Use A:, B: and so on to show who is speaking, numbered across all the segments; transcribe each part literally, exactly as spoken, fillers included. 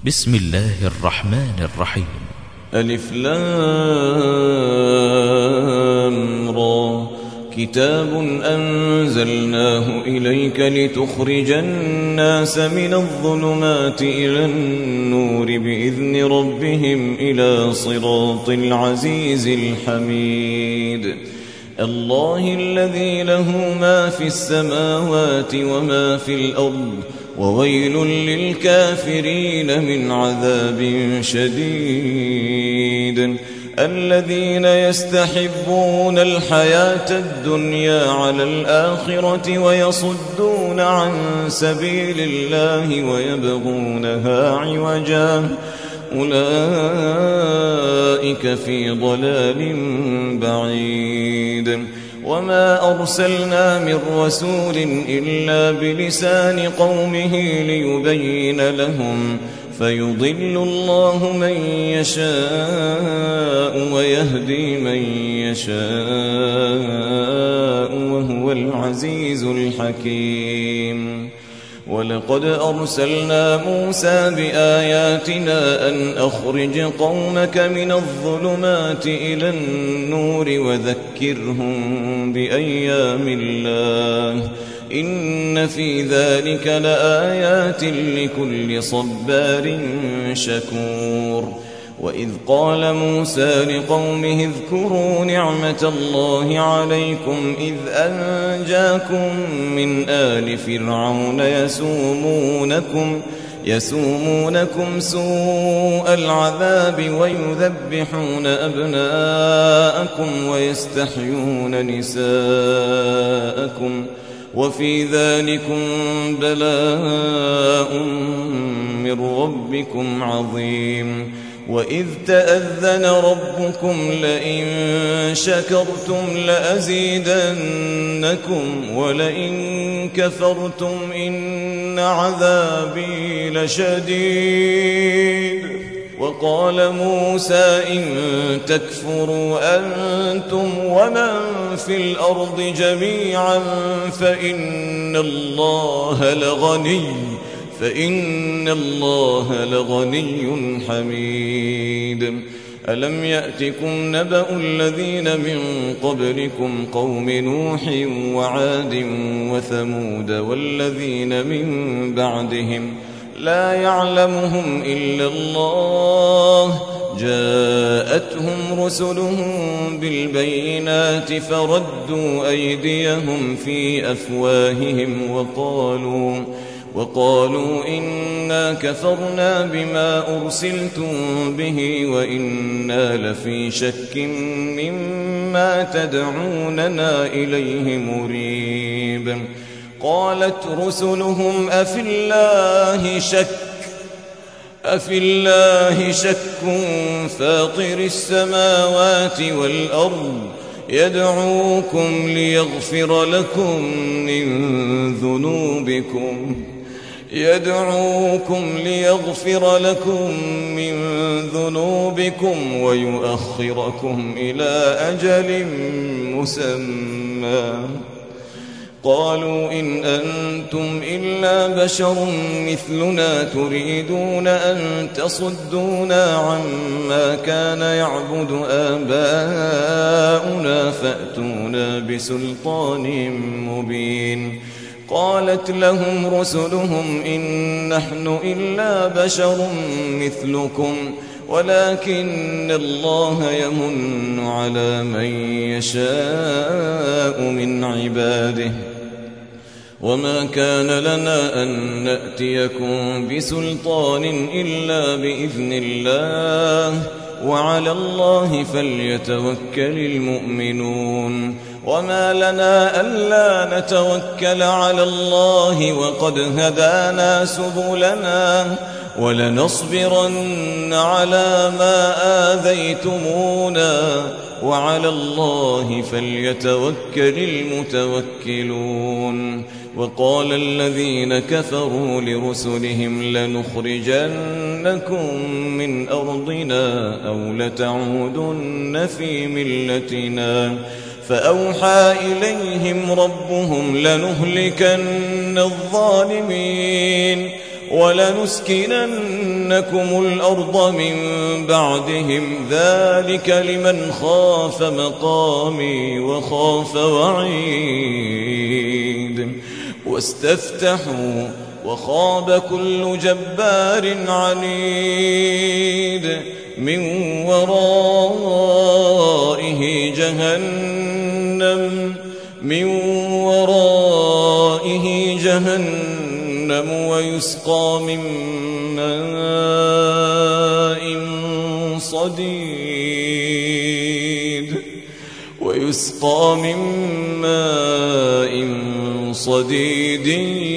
A: بسم الله الرحمن الرحيم.
B: ألف لام را كتاب أنزلناه إليك لتخرج الناس من الظلمات إلى النور بإذن ربهم إلى صراط العزيز الحميد. الله الذي له ما في السماوات وما في الأرض وويل للكافرين من عذاب شديد. الذين يستحبون الحياة الدنيا على الآخرة ويصدون عن سبيل الله ويبغونها عوجا أولئك في ضلال بعيد. وما أرسلنا من رسول إلا بلسان قومه ليبين لهم فيضل الله من يشاء ويهدي من يشاء وهو العزيز الحكيم. ولقد أرسلنا موسى بآياتنا أن أخرج قومك من الظلمات إلى النور وذكرهم بأيام الله إن في ذلك لآيات لكل صبار شكور. وإذ قال موسى لقومه اذكروا نعمة الله عليكم إذ أنجاكم من آل فرعون يسومونكم يسومونكم سوء العذاب ويذبحون أبناءكم ويستحيون نساءكم وفي ذلكم بلاء من ربكم عظيم. وإذ تأذن ربكم لئن شكرتم لأزيدنكم ولئن كفرتم إن عذابي لشديد. وقال موسى إن تكفروا أنتم ومن في الأرض جميعا فإن الله لغني فإن الله لغني حميد. ألم يأتكم نبأ الذين من قبلكم قوم نوح وعاد وثمود والذين من بعدهم لا يعلمهم إلا الله جاءتهم رسلهم بالبينات فردوا أيديهم في أفواههم وقالوا وقالوا إنا كفرنا بما أرسلتم به وإنا لفي شك مما تدعوننا إليه مريب. قالت رسلهم أفي الله شك أفي الله شك فاطر السماوات والأرض يدعوكم ليغفر لكم من ذنوبكم يدعوكم ليغفر لكم من ذنوبكم ويؤخركم إلى أجل مسمى. قالوا إن أنتم إلا بشر مثلنا تريدون أن تصدونا عما كان يعبد آباؤنا فأتونا بسلطان مبين. قالت لهم رسلهم إن نحن إلا بشر مثلكم ولكن الله يمن على من يشاء من عباده وما كان لنا أن نأتيكم بسلطان إلا بإذن الله وعلى الله فليتوكل المؤمنون. وما لنا ألا نتوكل على الله وقد هدانا سبلنا ولنصبرن على ما آذيتمونا وعلى الله فليتوكل المتوكلون. وقال الذين كفروا لرسلهم لنخرجنكم من أرضنا أو لتعودن في ملتنا فأوحى إليهم ربهم لنهلكن الظالمين ولنسكننكم الأرض من بعدهم ذلك لمن خاف مقامي وخاف وعيد واستفتحوا وخاب كل جبار عنيد من ورائه جهنم من ورائه جهنم ويسقى من ماء صديد ويسقى من ماء صديد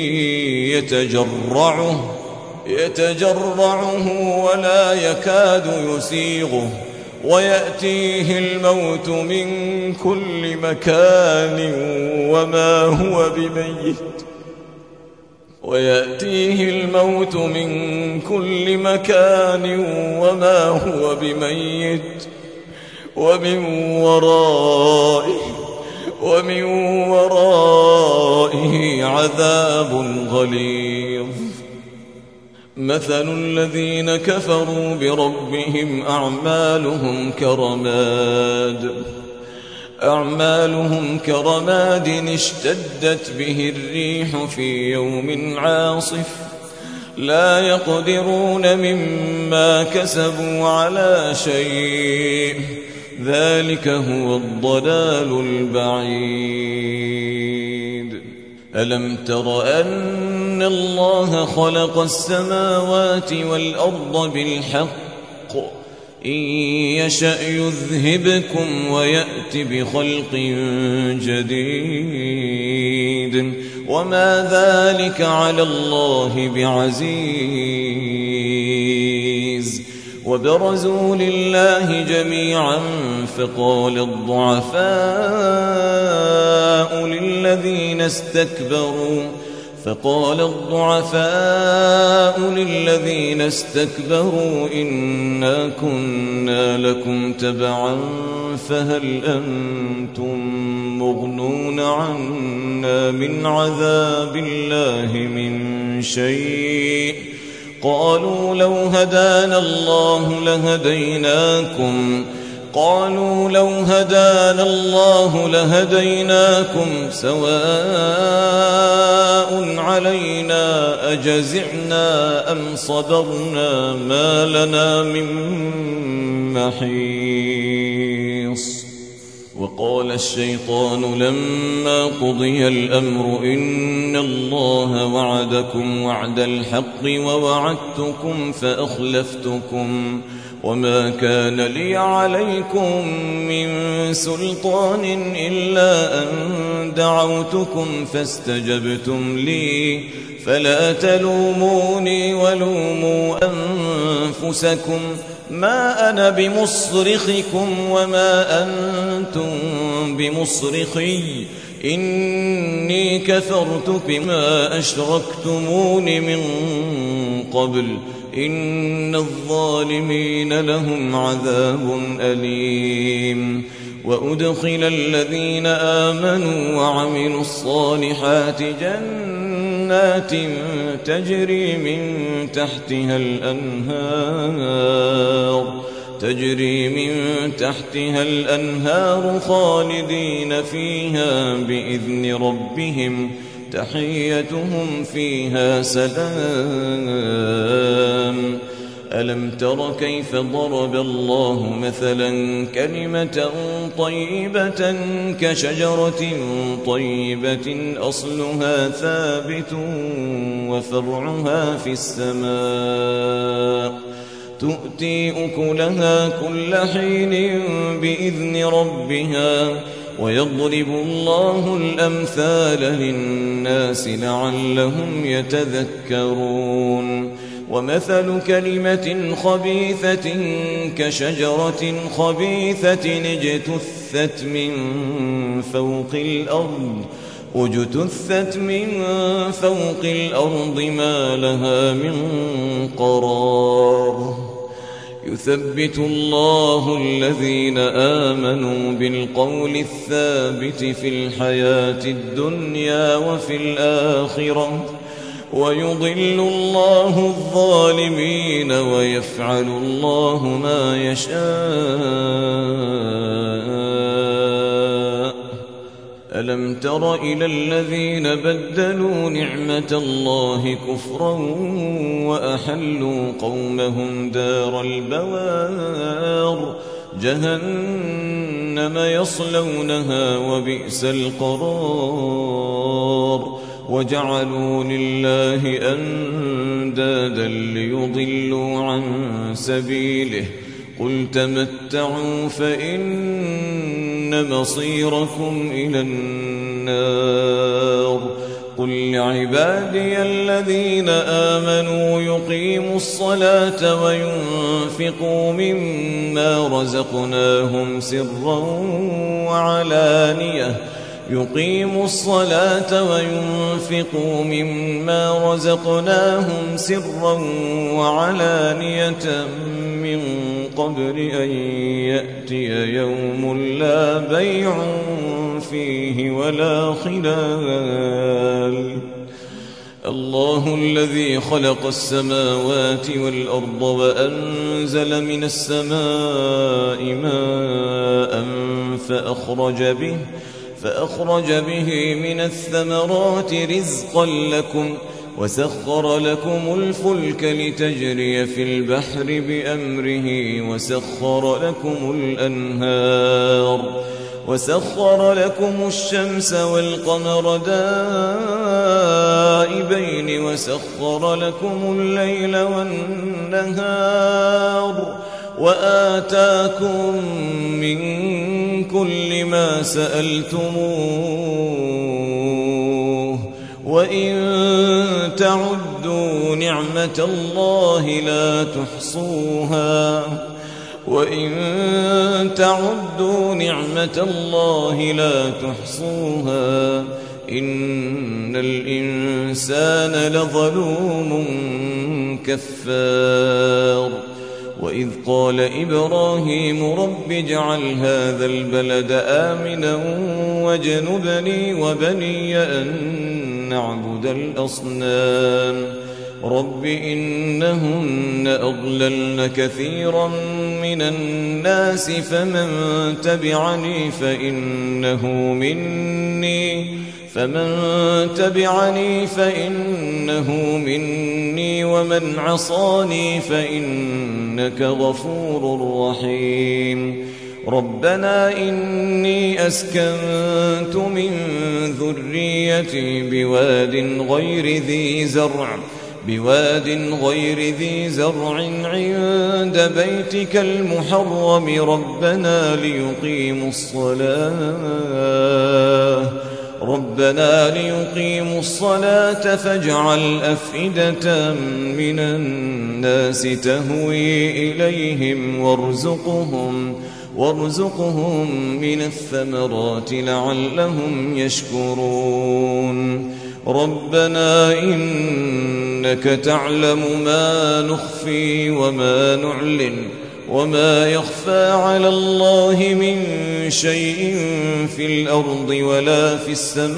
B: يتجرعه يتجرعه ولا يكاد يسيغه ويأتيه الموت من كل مكان وما هو بميت ويأتيه الموت من كل مكان وما هو بميت ومن ورائه ومن ورائه عذاب غليظ مثل الذين كفروا بربهم أعمالهم كرماد أعمالهم كرماد اشتدت به الريح في يوم عاصف لا يقدرون مما كسبوا على شيء ذلك هو الضلال البعيد ألم تر أن الله خلق السماوات والأرض بالحق إن يشأ يذهبكم ويأت بخلق جديد وما ذلك على الله بعزيز وبرزوا لله جميعا فقال الضعفاء للذين استكبروا فقال الضعفاء للذين استكبروا إنا كنا لكم تبعا فهل أنتم مغنون عنا من عذاب الله من شيء قالوا لو هدانا الله لهديناكم قالوا لو هدانا الله لهديناكم سواء علينا أجزعنا أم صبرنا ما لنا من محيص وقال الشيطان لما قضي الأمر إن الله وعدكم وعد الحق ووعدتكم فأخلفتكم وما كان لي عليكم من سلطان إلا أن دعوتكم فاستجبتم لي فلا تلوموني ولوموا أنفسكم ما أنا بمصرخكم وما أنتم بمصرخي إني كفرت بما أشركتمون من قبل إن الظالمين لهم عذاب أليم وأدخل الذين آمنوا وعملوا الصالحات جنات تجري من تحتها الأنهار تجري من تحتها الأنهار خالدين فيها بإذن ربهم تحيتهم فيها سلام ألم تر كيف ضرب الله مثلا كلمة طيبة كشجرة طيبة أصلها ثابت وفرعها في السماء تؤتي أكلها كل حين بإذن ربها ويضرب الله الأمثال للناس لعلهم يتذكرون ومثل كلمة خبيثة كشجرة خبيثة اجتثت من فوق الأرض اجتثت من فوق الأرض ما لها من قرار يثبت الله الذين آمنوا بالقول الثابت في الحياة الدنيا وفي الآخرة ويضل الله الظالمين ويفعل الله ما يشاء. ألم تر إلى الذين بدلوا نعمة الله كفرا وأحلوا قومهم دار البوار جهنم يصلونها وبئس القرار. وجعلوا لله أندادا ليضلوا عن سبيله قل تمتعوا فإن مصيركم إلى النار. قل لعبادي الذين آمنوا يقيموا الصلاة وينفقوا مما رزقناهم سرا وعلانية يقيموا الصلاة وينفقوا مما رزقناهم سرا وعلانية من قبل أن يأتي يوم لا بيع فيه ولا خلال. الله الذي خلق السماوات والأرض وأنزل من السماء ماء فأخرج به فأخرج به من الثمرات رزقا لكم وسخر لكم الفلك لتجري في البحر بأمره وسخر لكم الأنهار وسخر لكم الشمس والقمر دائبين وسخر لكم الليل والنهار وآتاكم من كل ما سألتموه وإن تعدوا نعمة الله لا تحصوها وإن تعدوا نعمة الله لا تحصوها إن الإنسان لظلوم كفار. وإذ قال إبراهيم رب اجعل هذا البلد آمنا واجنبني وبني أن نعبد الأصنام رب إنهن أضللن كثيرا من الناس فمن تبعني فإنه مني فمن تبعني فإنه مني ومن عصاني فإنك غفور رحيم. ربنا إني أسكنت من ذريتي بواد غير ذي زرع بواد غير ذي زرع عند بيتك المحرم ربنا ليقيموا الصلاة ربنا ليقيموا الصلاة فاجعل أفئدة من الناس تهوي إليهم وارزقهم وارزقهم من الثمرات لعلهم يشكرون. ربنا إنك تعلم ما نخفي وما نعلن وما يخفى على الله من شيء في الأرض ولا في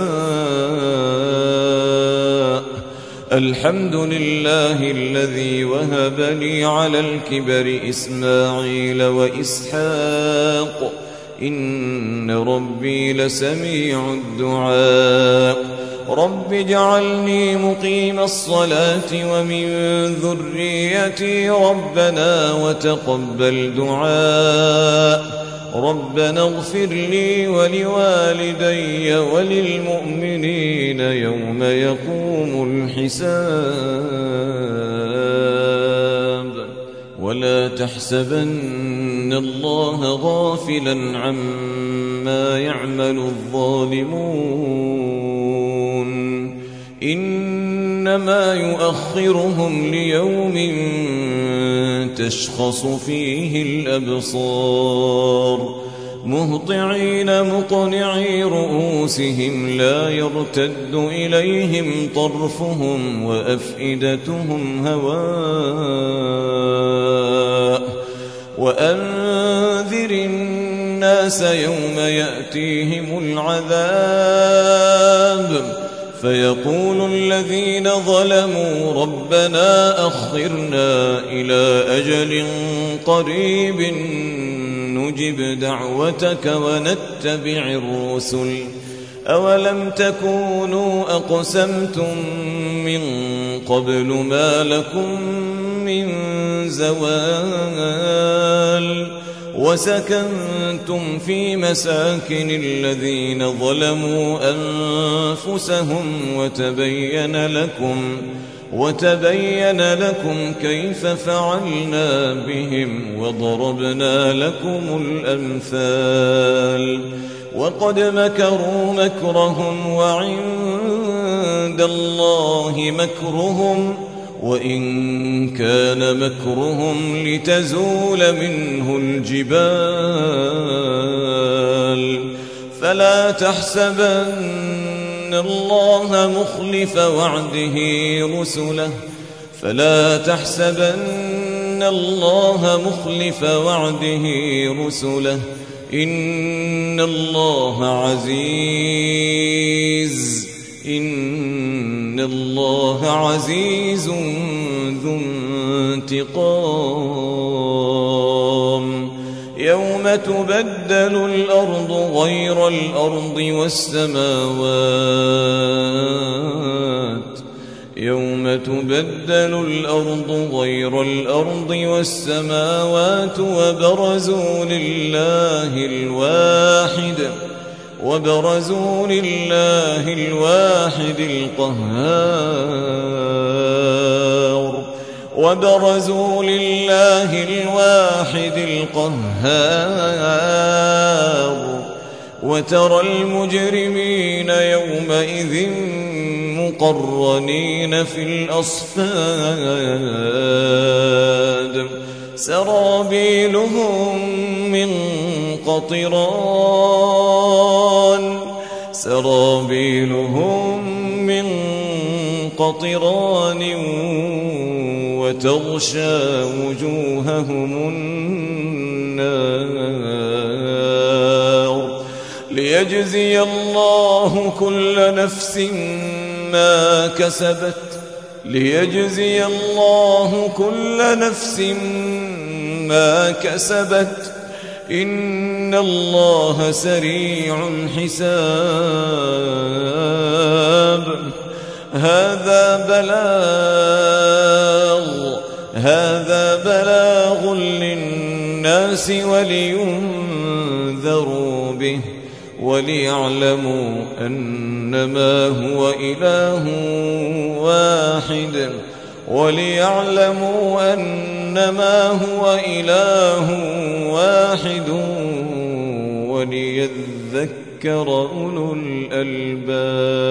B: السماء. الحمد لله الذي وهب لي على الكبر إسماعيل وإسحاق إن ربي لسميع الدعاء. رب اجعلني مقيم الصلاة ومن ذريتي ربنا وتقبل دعاء. ربنا اغفر لي ولوالدي وللمؤمنين يوم يقوم الحساب. ولا تحسبن الله غافلا عما يعمل الظالمون إنما يؤخرهم ليوم تشخص فيه الأبصار مهطعين مقنعي رؤوسهم لا يرتد إليهم طرفهم وأفئدتهم هواء. وأنذر الناس يوم يأتيهم العذاب فيقول الذين ظلموا ربنا أخرنا إلى أجل قريب نجب دعوتك ونتبع الرسل أولم تكونوا أقسمتم من قبل ما لكم من زوال وسكنتم في مساكن الذين ظلموا أنفسهم وتبين لكم وتبين لكم كيف فعلنا بهم وضربنا لكم الأمثال وقد مكروا مكرهم وعند الله مكرهم وإن كان مكرهم لتزول منه الجبال فلا تحسبن الله مخلف وعده رسله فلا تحسبن الله مخلف وعده رسله إن الله عزيز إن الله عزيز ذو انتقام يوم تبدل الأرض غير الأرض والسماوات يوم تبدل الأرض غير الأرض والسماوات وبرزوا لله الواحد وبرزوا لله الواحد القهار وبرزوا لله الواحد القهار وترى المجرمين يومئذ مقرنين في الأصفاد سرابيلهم من قطران سرابيلهم من قطران وتغشى وجوههم النار ليجزي الله كل نفس ما كسبت ليجزي الله كل نفس ما كسبت إن الله سريع الحساب هذا بلاغ هذا بلاغ للناس ولينذروا به وليعلموا أنما هو إله واحد وليعلموا أنما هو إله واحد وليذكر أولو الألباب.